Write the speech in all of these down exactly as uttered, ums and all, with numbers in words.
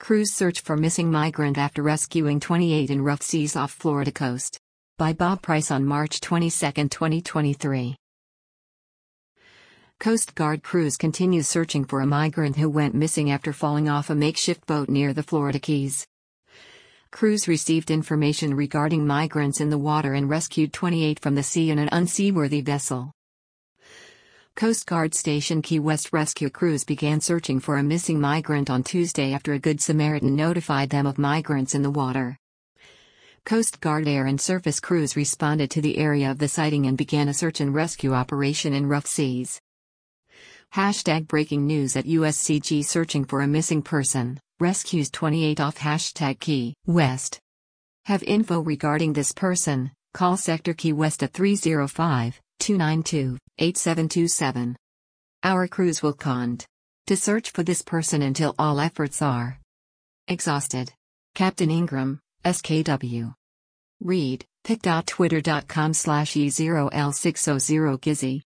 Crews search for missing migrant after rescuing twenty-eight in rough seas off Florida coast. By Bob Price on March twenty-second, twenty twenty-three. Coast Guard crews continue searching for a migrant who went missing after falling off a makeshift boat near the Florida Keys. Crews received information regarding migrants in the water and rescued twenty-eight from the sea in an unseaworthy vessel. Coast Guard Station Key West rescue crews began searching for a missing migrant on Tuesday after a Good Samaritan notified them of migrants in the water. Coast Guard air and surface crews responded to the area of the sighting and began a search and rescue operation in rough seas. Hashtag breaking news at U S C G searching for a missing person, rescues twenty-eight off hashtag Key West. Have info regarding this person, call Sector Key West at three oh five, two nine two, eight seven two seven. Our crews will cont to search for this person until all efforts are exhausted. Captain Ingram, S K W. Read, pic.twitter.com slash E0L600Gizzy.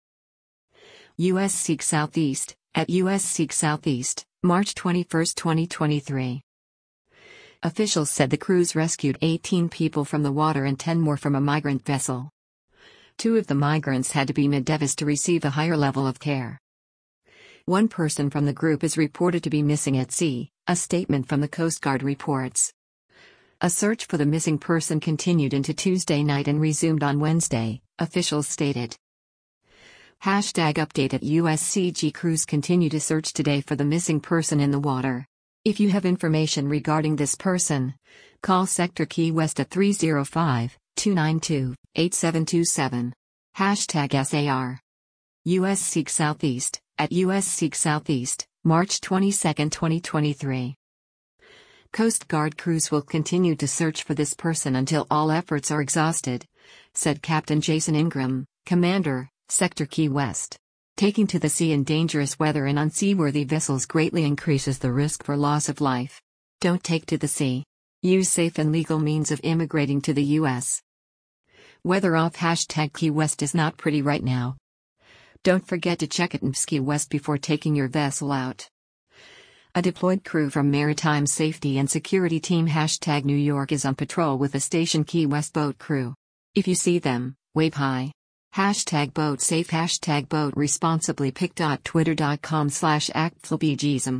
U S Seek Southeast, at U S Seek Southeast, March twenty-first, twenty twenty-three. Officials said the crews rescued eighteen people from the water and ten more from a migrant vessel. Two of the migrants had to be mid-Davis to receive a higher level of care. One person from the group is reported to be missing at sea, a statement from the Coast Guard reports. A search for the missing person continued into Tuesday night and resumed on Wednesday, officials stated. Hashtag update at U S C G crews continue to search today for the missing person in the water. If you have information regarding this person, call Sector Key West at three oh five, two nine two, eight seven two seven. Hashtag S A R. U S Seek Southeast, at U S Seek Southeast, March twenty-second, twenty twenty-three. Coast Guard crews will continue to search for this person until all efforts are exhausted, said Captain Jason Ingram, Commander, Sector Key West. Taking to the sea in dangerous weather and unseaworthy vessels greatly increases the risk for loss of life. Don't take to the sea. Use safe and legal means of immigrating to the U S. Weather off hashtag Key West is not pretty right now. Don't forget to check at M S Key West before taking your vessel out. A deployed crew from Maritime Safety and Security Team hashtag New York is on patrol with a Station Key West boat crew. If you see them, wave high. Hashtag boat safe hashtag boat responsibly pic.twitter.com slash actflbgism.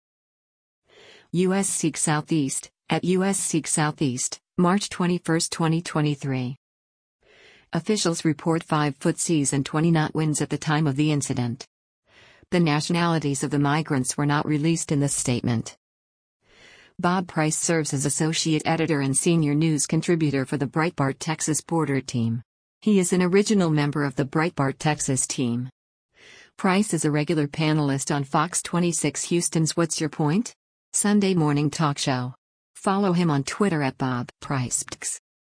U S Seek Southeast, at U S Seek Southeast, March twenty-first, twenty twenty-three. Officials report five-foot seas and twenty-knot winds at the time of the incident. The nationalities of the migrants were not released in this statement. Bob Price serves as associate editor and senior news contributor for the Breitbart Texas Border Team. He is an original member of the Breitbart Texas team. Price is a regular panelist on Fox twenty-six Houston's What's Your Point? Sunday morning talk show. Follow him on Twitter at Bob Price.